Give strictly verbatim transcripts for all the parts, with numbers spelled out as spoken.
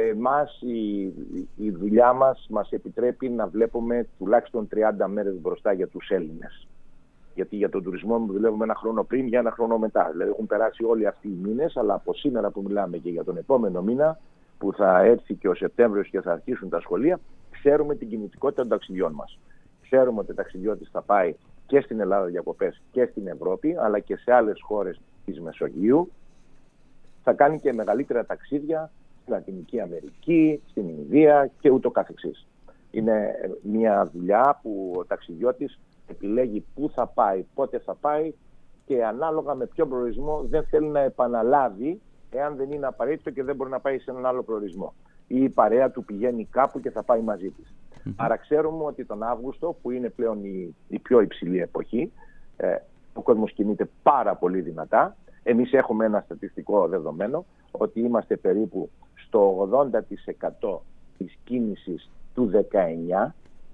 εμάς η, η δουλειά μας μας επιτρέπει να βλέπουμε τουλάχιστον τριάντα μέρες μπροστά για τους Έλληνες. Γιατί για τον τουρισμό μου δουλεύουμε ένα χρόνο πριν για ένα χρόνο μετά. Δηλαδή έχουν περάσει όλοι αυτοί οι μήνες, αλλά από σήμερα που μιλάμε και για τον επόμενο μήνα, που θα έρθει και ο Σεπτέμβριος και θα αρχίσουν τα σχολεία, ξέρουμε την κινητικότητα των ταξιδιών μας. Ξέρουμε ότι ο ταξιδιώτης θα πάει και στην Ελλάδα διακοπές και στην Ευρώπη, αλλά και σε άλλες χώρες της Μεσογείου. Θα κάνει και μεγαλύτερα ταξίδια στην Λατινική Αμερική, στην Ινδία και ούτω καθεξής. Είναι μια δουλειά που ο ταξιδιώτης επιλέγει πού θα πάει, πότε θα πάει και ανάλογα με ποιο προορισμό δεν θέλει να επαναλάβει εάν δεν είναι απαραίτητο και δεν μπορεί να πάει σε έναν άλλο προορισμό. Ή η παρέα του πηγαίνει κάπου και θα πάει μαζί της. Mm-hmm. Άρα ξέρουμε ότι τον Αύγουστο, που είναι πλέον η, η πιο υψηλή εποχή, ε, ο κόσμος κινείται πάρα πολύ δυνατά. Εμείς έχουμε ένα στατιστικό δεδομένο ότι είμαστε περίπου στο ογδόντα τοις εκατό της κίνησης του δεκαεννιά.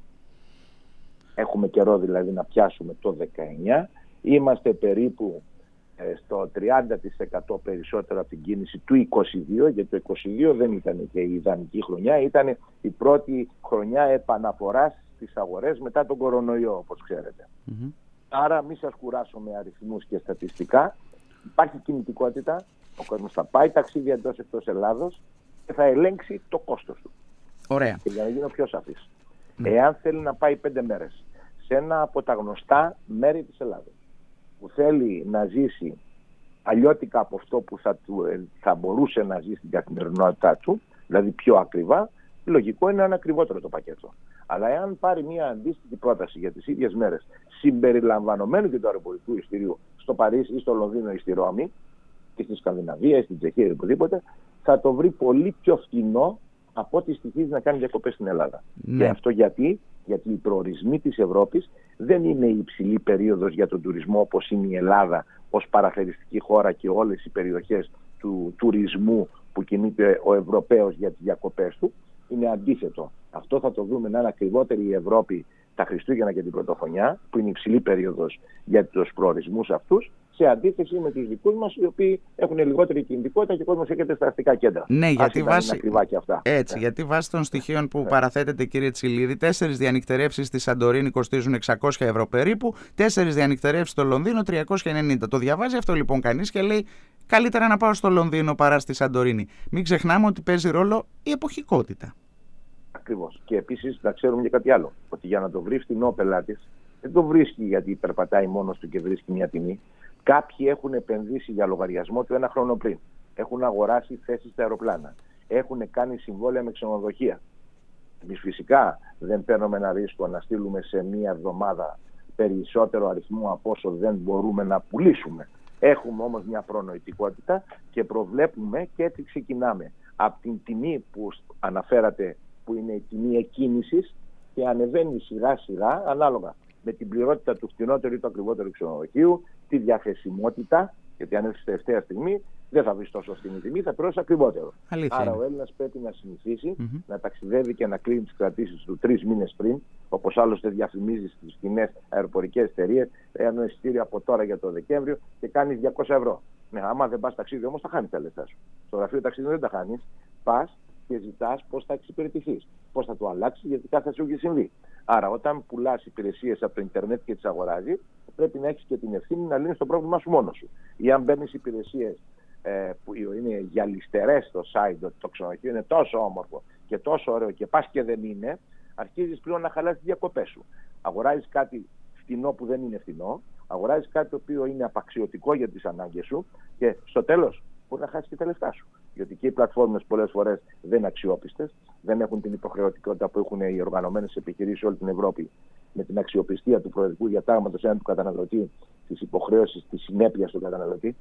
Έχουμε καιρό δηλαδή να πιάσουμε το δεκαεννιά. Είμαστε περίπου ε, στο τριάντα τοις εκατό περισσότερο από την κίνηση του είκοσι δύο, γιατί το είκοσι δύο δεν ήταν και η ιδανική χρονιά, ήταν η πρώτη χρονιά επαναφοράς στις αγορές μετά τον κορονοϊό, όπως ξέρετε. Mm-hmm. Άρα μη σας κουράσω με αριθμούς και στατιστικά. Υπάρχει κινητικότητα, ο κόσμος θα πάει ταξίδια εντός εκτός Ελλάδος και θα ελέγξει το κόστος του. Ωραία. Και για να γίνω πιο σαφής. Mm. Εάν θέλει να πάει πέντε μέρες σε ένα από τα γνωστά μέρη της Ελλάδος, που θέλει να ζήσει αλλιώτικα από αυτό που θα, του, θα μπορούσε να ζει στην καθημερινότητά του, δηλαδή πιο ακριβά, λογικό είναι να είναι ακριβότερο το πακέτο. Αλλά εάν πάρει μια αντίστοιχη πρόταση για τις ίδιες μέρες, συμπεριλαμβανομένου και του αεροπορικού εισιτηρίου στο Παρίσι ή στο Λονδίνο ή στη Ρώμη, και στη Σκανδιναβία ή στην Τσεχία ή οπουδήποτε, θα το βρει πολύ πιο φτηνό από ό,τι στοιχίζει να κάνει διακοπές στην Ελλάδα. Ναι. Και αυτό γιατί, γιατί οι προορισμοί της Ευρώπης δεν είναι η υψηλή περίοδος για τον τουρισμό όπως είναι η Ελλάδα ως παραθεριστική χώρα και όλες οι περιοχές του τουρισμού που κινείται ο Ευρωπαίος για τις διακοπές του. Είναι αντίθετο. Αυτό θα το δούμε να είναι ακριβότερη η Ευρώπη τα Χριστούγεννα και την Πρωτοχρονιά, που είναι η υψηλή περίοδος για τους προορισμούς αυτούς, σε αντίθεση με τους δικούς μας, οι οποίοι έχουν λιγότερη κινητικότητα και ο κόσμος έρχεται στα αστικά κέντρα. Ναι, γιατί βάσει... και αυτά. Έτσι, ναι. γιατί βάσει των στοιχείων που ναι. παραθέτεται, κύριε Τσιλίδη, τέσσερις διανυκτερεύσεις στη Σαντορίνη κοστίζουν εξακόσια ευρώ περίπου, τέσσερις διανυκτερεύσεις στο Λονδίνο τριακόσια ενενήντα. Το διαβάζει αυτό λοιπόν κανείς και λέει καλύτερα να πάω στο Λονδίνο παρά στη Σαντορίνη. Μην ξεχνάμε ότι παίζει ρόλο η εποχικότητα. Ακριβώς. Και επίσης να ξέρουμε και κάτι άλλο. Ότι για να το βρει φτηνό ο πελάτης, δεν το βρίσκει γιατί περπατάει μόνος του και βρίσκει μια τιμή. Κάποιοι έχουν επενδύσει για λογαριασμό του ένα χρόνο πριν. Έχουν αγοράσει θέσεις στα αεροπλάνα. Έχουν κάνει συμβόλαια με ξενοδοχεία. Εμείς φυσικά δεν παίρνουμε ένα ρίσκο να στείλουμε σε μία εβδομάδα περισσότερο αριθμό από όσο δεν μπορούμε να πουλήσουμε. Έχουμε όμως μια προνοητικότητα και προβλέπουμε και έτσι ξεκινάμε. Από την τιμή που αναφέρατε, που είναι η τιμή εκκίνησης, και ανεβαίνει σιγά σιγά ανάλογα με την πληρότητα του φτηνότερου ή του ακριβότερου ξενοδοχείου, τη διαθεσιμότητα, γιατί αν έρθει τελευταία στιγμή δεν θα βρει τόσο φτηνή τιμή, θα πληρώσει ακριβότερο. Αλήθεια. Άρα ο Έλληνας πρέπει να συνηθίσει mm-hmm. να ταξιδεύει και να κλείνει τις κρατήσεις του τρεις μήνες πριν, όπως άλλωστε διαφημίζει στις φτηνές αεροπορικές εταιρείες, ένα εισιτήριο από τώρα για το Δεκέμβριο και κάνεις διακόσια ευρώ. Ναι, άμα δεν πας ταξίδι όμως θα χάνεις τα λεφτά σου. Στο γραφείο ταξίδι δεν τα χάνεις. Πας και ζητάς πώς θα εξυπηρετηθείς, πώς θα το αλλάξεις, γιατί κάθε σου έχει συμβεί. Άρα, όταν πουλάς υπηρεσίες από το Ιντερνετ και τις αγοράζεις, πρέπει να έχεις και την ευθύνη να λύνεις το πρόβλημά σου μόνος σου. Ή αν παίρνεις υπηρεσίες ε, που είναι γυαλιστερές στο site, ότι το ξενοδοχείο είναι τόσο όμορφο και τόσο ωραίο και πας και δεν είναι, αρχίζεις πλέον να χαλάσεις τις διακοπές σου. Αγοράζεις κάτι φτηνό που δεν είναι φτηνό, αγοράζεις κάτι το οποίο είναι απαξιωτικό για τις ανάγκες σου και στο τέλος μπορεί να χάσεις και τα λεφτά σου. Γιατί και οι πλατφόρμες πολλές φορές δεν είναι αξιόπιστες, δεν έχουν την υποχρεωτικότητα που έχουν οι οργανωμένες επιχειρήσεις σε όλη την Ευρώπη με την αξιοπιστία του προεδρικού διατάγματος έναντι του καταναλωτή, της υποχρέωσης, της συνέπειας του καταναλωτή.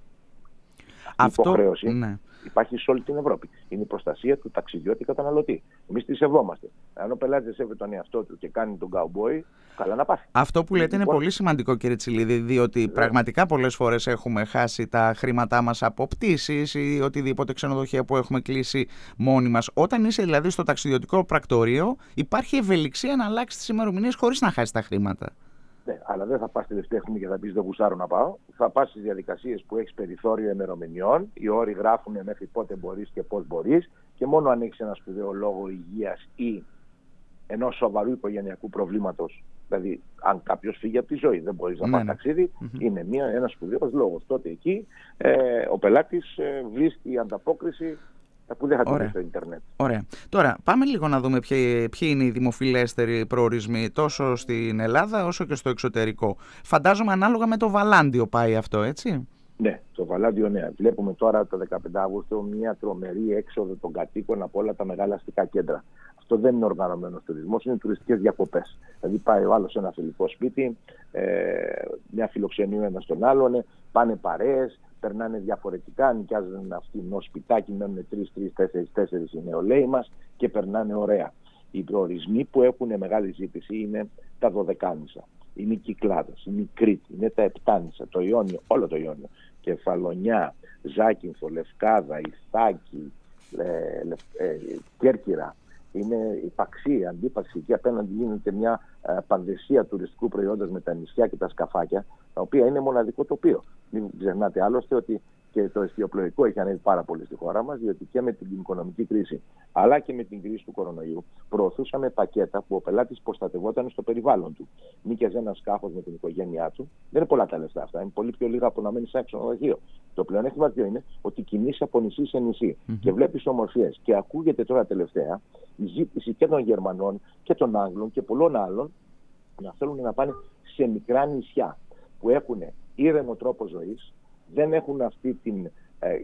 Αυτό, η υποχρέωση ναι. υπάρχει σε όλη την Ευρώπη. Είναι η προστασία του ταξιδιώτη καταναλωτή. Εμείς τη σεβόμαστε. Αν ο πελάτης σέβεται τον εαυτό του και κάνει τον καουμπόι, καλά να πάθει. Αυτό που λέτε είναι πολύ σημαντικό, κύριε Τσιλίδη, διότι yeah. πραγματικά πολλές φορές έχουμε χάσει τα χρήματά μας από πτήσεις ή οτιδήποτε ξενοδοχεία που έχουμε κλείσει μόνοι μας. Όταν είσαι δηλαδή στο ταξιδιωτικό πρακτορείο, υπάρχει ευελιξία να αλλάξει τις ημερομηνίες χωρίς να χάσει τα χρήματα. Ναι, αλλά δεν θα πας τελευταία στιγμή και θα πεις δεν γουστάρω να πάω. Θα πας στις διαδικασίες που έχεις περιθώριο ημερομηνιών. Οι όροι γράφουν μέχρι πότε μπορείς και πώς μπορείς. και μόνο αν έχεις ένα σπουδαίο λόγο υγείας ή ενός σοβαρού οικογενειακού προβλήματος, δηλαδή αν κάποιος φύγει από τη ζωή, δεν μπορείς να ναι, πας ναι. ταξίδι, mm-hmm. είναι μια, ένας σπουδαίος λόγος. Τότε εκεί ε, ο πελάτης ε, βρίσκει ανταπόκριση που δεν θα την βρει στο ίντερνετ. Ωραία. Τώρα πάμε λίγο να δούμε ποιοι, ποιοι είναι οι δημοφιλέστεροι προορισμοί τόσο στην Ελλάδα όσο και στο εξωτερικό. Φαντάζομαι ανάλογα με το Βαλάντιο πάει αυτό, έτσι? Ναι, το Βαλάντιο, ναι. Βλέπουμε τώρα το δεκαπέντε Αυγούστου μια τρομερή έξοδο των κατοίκων από όλα τα μεγάλα αστικά κέντρα. Αυτό δεν είναι οργανωμένος τουρισμός, είναι τουριστικές διακοπές. Δηλαδή πάει ο άλλος σε ένα φιλικό σπίτι, ε, μια φιλοξενία ένα στον άλλον, πάνε παρέες, περνάνε διαφορετικά, νοικιάζουν αυτοί ενό σπιτάκι, μένουν τρεις τρεις τέσσερις τέσσερις οι νεολαίοι μας και περνάνε ωραία. Οι προορισμοί που έχουν μεγάλη ζήτηση είναι τα Δωδεκάνησα, είναι οι Κυκλάδες, είναι η Κρήτη, είναι τα Επτάνησα, το Ιόνιο, όλο το Ιόνιο, Κεφαλονιά, Ζάκυνθο, Λευκάδα, Ιθάκη, ε, ε, Κέρκυρα. Είναι υπαξία, αντίπαξη. Εκεί απέναντι γίνεται μια ε, πανδεσία τουριστικού προϊόντος με τα νησιά και τα σκαφάκια, τα οποία είναι μοναδικό τοπίο. Μην ξεχνάτε άλλωστε ότι και το εστιοπλοϊκό έχει ανέβει πάρα πολύ στη χώρα μας, διότι και με την οικονομική κρίση αλλά και με την κρίση του κορονοϊού προωθούσαμε πακέτα που ο πελάτης προστατευόταν στο περιβάλλον του. Νίκιαζε ένα σκάφος με την οικογένειά του. Δεν είναι πολλά τα λεφτά αυτά, είναι πολύ πιο λίγα από να μένει σε ένα ξενοδοχείο. Το πλεονέκτημα ποιο είναι? Ότι κινείσαι από νησί σε νησί mm-hmm. και βλέπεις ομορφιές. Και ακούγεται τώρα τελευταία η ζήτηση και των Γερμανών και των Άγγλων και πολλών άλλων να θέλουν να πάνε σε μικρά νησιά που έχουν ήρεμο τρόπο ζωής, δεν έχουν αυτή την, ε,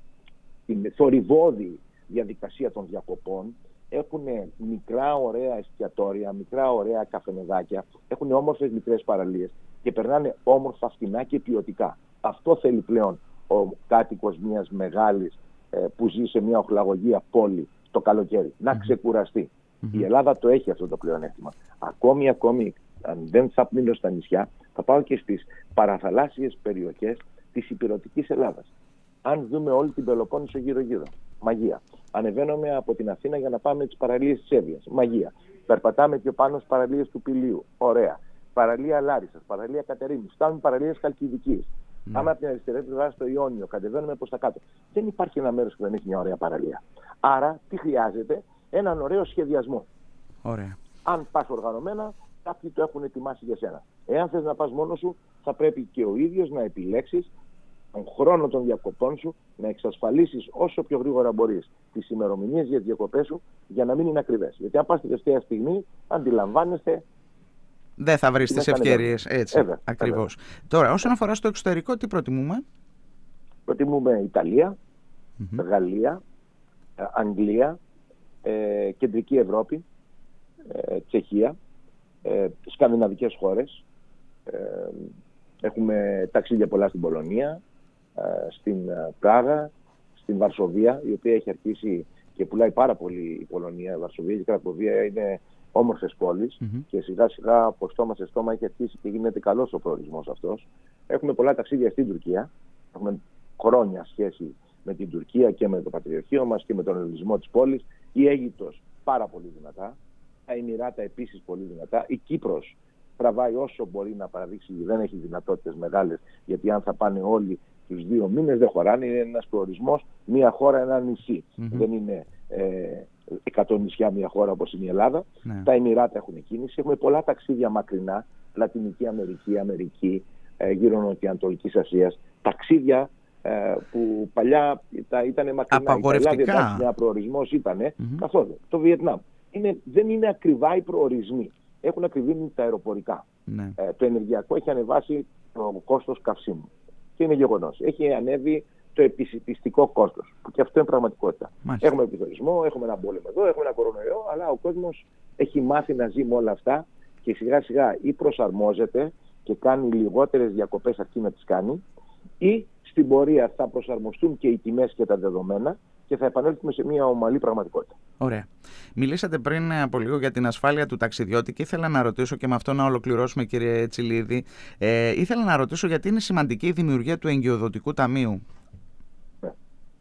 την θορυβώδη διαδικασία των διακοπών, έχουν μικρά ωραία εστιατόρια, μικρά ωραία καφενεδάκια, έχουν όμορφες μικρές παραλίες και περνάνε όμορφα, φτηνά και ποιοτικά. Αυτό θέλει πλέον ο κάτοικος μιας μεγάλης ε, που ζει σε μια οχλαγωγία πόλη το καλοκαίρι, να ξεκουραστεί. Mm-hmm. Η Ελλάδα το έχει αυτό το πλεονέκτημα. Ακόμη, ακόμη, αν δεν θα μείνω στα νησιά, θα πάω και στις παραθαλάσσιες περιοχές της υπηρετικής Ελλάδας. Αν δούμε όλη την Πελοπόννησο γύρω-γύρω, μαγεία. Ανεβαίνουμε από την Αθήνα για να πάμε τις παραλίες της Εύβοιας, μαγεία. Περπατάμε πιο πάνω στις παραλίες του Πηλίου, ωραία. Παραλία Λάρισσας, παραλία Κατερίνης, φτάνουμε παραλίες Χαλκιδικής. Mm. Πάμε από την αριστερή πλευρά στο Ιόνιο, κατεβαίνουμε προς τα κάτω. Δεν υπάρχει ένα μέρος που δεν έχει μια ωραία παραλία. Άρα, τι χρειάζεται? Έναν ωραίο σχεδιασμό. Ωραία. Αν πας οργανωμένα, κάποιοι το έχουν ετοιμάσει για σένα. Εάν θες να πας μόνος σου, θα πρέπει και ο ίδιος να επιλέξεις τον χρόνο των διακοπών σου, να εξασφαλίσεις όσο πιο γρήγορα μπορείς τις ημερομηνίες για τις διακοπές σου, για να μην είναι ακριβές. Γιατί αν πας τελευταία στιγμή, αντιλαμβάνεστε, δεν θα βρεις τις ευκαιρίες. Έτσι, Έβαια, ακριβώς. Έβαια. Τώρα, όσον αφορά στο εξωτερικό, τι προτιμούμε? Προτιμούμε Ιταλία, mm-hmm. Γαλλία, Αγγλία, ε, Κεντρική Ευρώπη, ε, Τσεχία, ε, σκανδιναβικές χώρες. Ε, έχουμε ταξίδια πολλά στην Πολωνία, ε, στην Πράγα, στην Βαρσοβία, η οποία έχει αρχίσει και πουλάει πάρα πολύ η Πολωνία. Η Βαρσοβία και η Κρακοβία είναι όμορφες πόλεις mm-hmm. και σιγά σιγά από στόμα σε στόμα έχει αρχίσει και γίνεται καλός ο προορισμός αυτός. Έχουμε πολλά ταξίδια στην Τουρκία. Έχουμε χρόνια σχέση με την Τουρκία και με το πατριαρχείο μας και με τον ελληνισμό της πόλης. Η Αίγυπτος πάρα πολύ δυνατά. Τα Εμιράτα επίσης πολύ δυνατά. Η Κύπρος τραβάει όσο μπορεί να παραδείξει, δεν έχει δυνατότητες μεγάλες, γιατί αν θα πάνε όλοι τους δύο μήνες δεν χωράνε. Είναι ένας προορισμός, μια χώρα, ένα νησί. Mm-hmm. Δεν είναι ε, εκατό νησιά μια χώρα όπως είναι η Ελλάδα. Mm-hmm. Τα Εμιράτα έχουν κίνηση. Έχουμε πολλά ταξίδια μακρινά, Λατινική Αμερική, Αμερική, ε, γύρω Νοτιοανατολικής Ασίας. Ταξίδια ε, που παλιά ήταν μακρινά. Απαγορευτικά. Ένα προορισμός ήταν mm-hmm. καθόλου. Το Βιετνάμ. Είναι, δεν είναι ακριβά οι προορισμοί. Έχουν ακριβήνει τα αεροπορικά. Ναι. Ε, το ενεργειακό έχει ανεβάσει το κόστος καυσίμου. Και είναι γεγονός. Έχει ανέβει το επισιτιστικό κόστος. Που και αυτό είναι πραγματικότητα. Μάλιστα. Έχουμε πληθωρισμό, έχουμε ένα πόλεμο εδώ, έχουμε ένα κορονοϊό, αλλά ο κόσμος έχει μάθει να ζει με όλα αυτά και σιγά σιγά ή προσαρμόζεται και κάνει λιγότερες διακοπές αρκεί να τις κάνει, ή στην πορεία θα προσαρμοστούν και οι τιμές και τα δεδομένα και θα επανέλθουμε σε μια ομαλή πραγματικότητα. Ωραία. Μιλήσατε πριν από λίγο για την ασφάλεια του ταξιδιώτη και ήθελα να ρωτήσω, και με αυτό να ολοκληρώσουμε, κύριε Τσιλίδη, ε, ήθελα να ρωτήσω γιατί είναι σημαντική η δημιουργία του εγκυοδοτικού ταμείου. Ναι.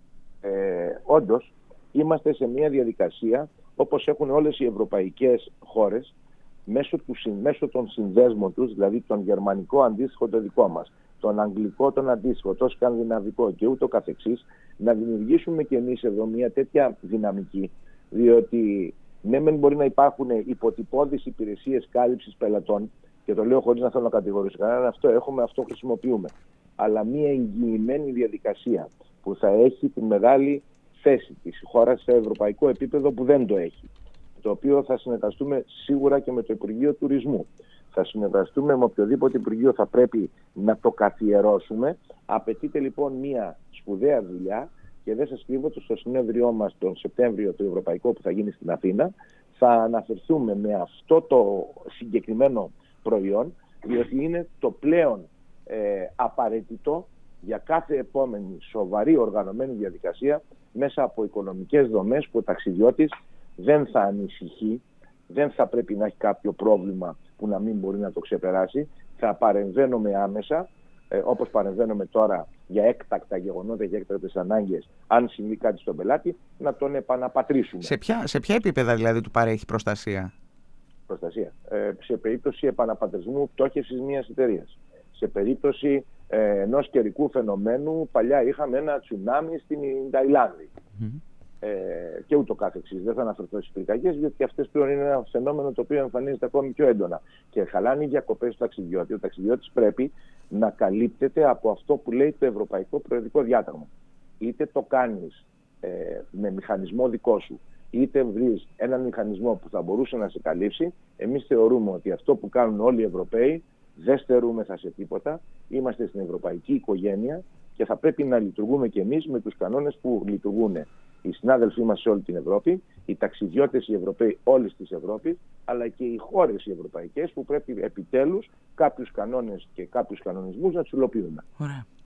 Ε, όντως, είμαστε σε μια διαδικασία όπως έχουν όλες οι ευρωπαϊκές χώρες μέσω, του, μέσω των συνδέσμων τους, δηλαδή τον γερμανικό αντίστοιχο το δικό μας τον αγγλικό, τον αντίστοιχο, το σκανδιναβικό και ούτω καθεξής, να δημιουργήσουμε και εμείς εδώ μια τέτοια δυναμική, διότι ναι, μεν μπορεί να υπάρχουν υποτυπώδεις υπηρεσίες κάλυψης πελατών, και το λέω χωρίς να θέλω να κατηγορήσω κανέναν, αυτό έχουμε, αυτό χρησιμοποιούμε. Αλλά μια εγγυημένη διαδικασία που θα έχει τη μεγάλη θέση της χώρας σε ευρωπαϊκό επίπεδο που δεν το έχει. Το οποίο θα συνεργαστούμε σίγουρα και με το Υπουργείο Τουρισμού. Θα συνεργαστούμε με οποιοδήποτε Υπουργείο θα πρέπει να το καθιερώσουμε. Απαιτείται λοιπόν μια σπουδαία δουλειά και δεν σας κρύβω ότι στο συνέδριό μας τον Σεπτέμβριο το Ευρωπαϊκό που θα γίνει στην Αθήνα θα αναφερθούμε με αυτό το συγκεκριμένο προϊόν, διότι είναι το πλέον ε, απαραίτητο για κάθε επόμενη σοβαρή οργανωμένη διαδικασία μέσα από οικονομικές δομές που ο ταξιδιώτης δεν θα ανησυχεί, δεν θα πρέπει να έχει κάποιο πρόβλημα που να μην μπορεί να το ξεπεράσει. Θα παρεμβαίνουμε άμεσα, ε, όπως παρεμβαίνουμε τώρα για έκτακτα γεγονότα, για έκτακτες ανάγκες, αν συμβεί κάτι στον πελάτη, να τον επαναπατρίσουμε. Σε ποια, σε ποια επίπεδα δηλαδή του παρέχει προστασία? Προστασία. Ε, σε περίπτωση επαναπατρισμού πτώχευσης μιας εταιρείας. Σε περίπτωση ε, ενός καιρικού φαινομένου, παλιά είχαμε ένα τσουνάμι στην Ταϊλάνδη. Mm-hmm. Ε, και ούτω καθεξής. Δεν θα αναφερθώ στις πυρκαγιές, διότι αυτές πλέον είναι ένα φαινόμενο το οποίο εμφανίζεται ακόμη πιο έντονα. Και χαλάνε οι διακοπές του ταξιδιώτη. Ο ταξιδιώτης πρέπει να καλύπτεται από αυτό που λέει το Ευρωπαϊκό Προεδρικό Διάταγμα. Είτε το κάνεις ε, με μηχανισμό δικό σου, είτε βρεις έναν μηχανισμό που θα μπορούσε να σε καλύψει. Εμείς θεωρούμε ότι αυτό που κάνουν όλοι οι Ευρωπαίοι δεν στερούμεθα σε τίποτα. Είμαστε στην ευρωπαϊκή οικογένεια και θα πρέπει να λειτουργούμε κι εμείς με τους κανόνες που λειτουργούν οι συνάδελφοί μας σε όλη την Ευρώπη, οι ταξιδιώτες οι Ευρωπαίοι όλης της Ευρώπης, αλλά και οι χώρες οι ευρωπαϊκές που πρέπει επιτέλους κάποιους κανόνες και κάποιους κανονισμούς να τους υλοποιούμε. Ωραία.